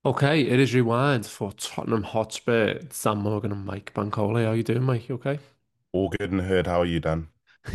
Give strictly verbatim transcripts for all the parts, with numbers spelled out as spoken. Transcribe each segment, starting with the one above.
Okay, it is rewind for Tottenham Hotspur, Sam Morgan and Mike Bankole. How you doing, Mike? You okay? All good in the hood. How are you, Dan?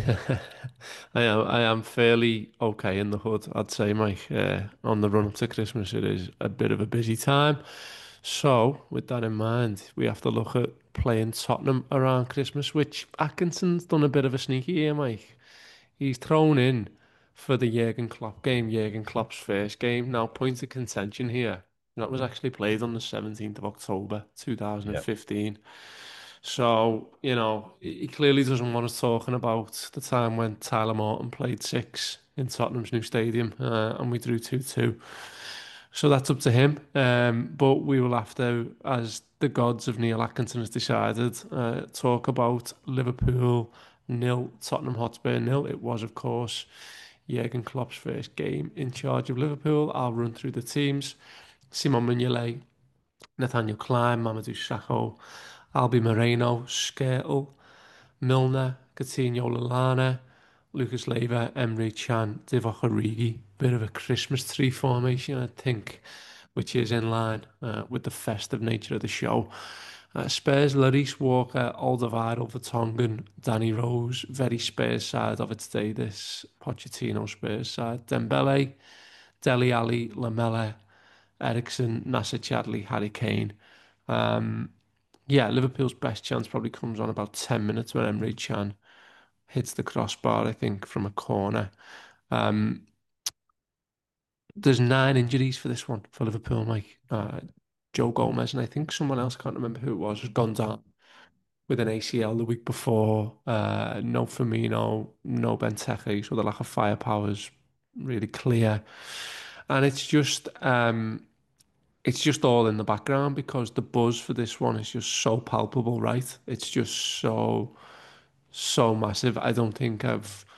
I am I am fairly okay in the hood, I'd say, Mike. Uh, on the run up to Christmas, it is a bit of a busy time. So, with that in mind, we have to look at playing Tottenham around Christmas, which Atkinson's done a bit of a sneaky here, Mike. He's thrown in for the Jurgen Klopp game, Jurgen Klopp's first game. Now, point of contention here. That was actually played on the seventeenth of October, Yeah. two thousand fifteen. So, you know, he clearly doesn't want us talking about the time when Tyler Morton played six in Tottenham's new stadium uh, and we drew two two. So that's up to him. Um, but we will have to, as the gods of Neil Atkinson has decided, uh, talk about Liverpool nil, Tottenham Hotspur nil. It was, of course, Jurgen Klopp's first game in charge of Liverpool. I'll run through the teams. Simon Mignolet, Nathaniel Klein, Mamadou Sakho, Albi Moreno, Skrtel, Milner, Coutinho Lallana, Lucas Leiva, Emre Can, Divock Origi. Bit of a Christmas tree formation, I think, which is in line uh, with the festive nature of the show. Uh, Spurs, Lloris, Walker, Alderweireld, Vertonghen, Danny Rose. Very Spurs side of its day, this Pochettino Spurs side. Dembele, Dele Alli, Lamela, Ericsson, Nasser Chadli, Harry Kane. Um, yeah, Liverpool's best chance probably comes on about ten minutes when Emre Can hits the crossbar, I think, from a corner. Um, there's nine injuries for this one for Liverpool, Mike. Uh, Joe Gomez and I think someone else, can't remember who it was, has gone down with an A C L the week before. Uh, no Firmino, no Benteke, so the lack of firepower is really clear. And it's just um, it's just all in the background because the buzz for this one is just so palpable, right? It's just so so massive. I don't think I've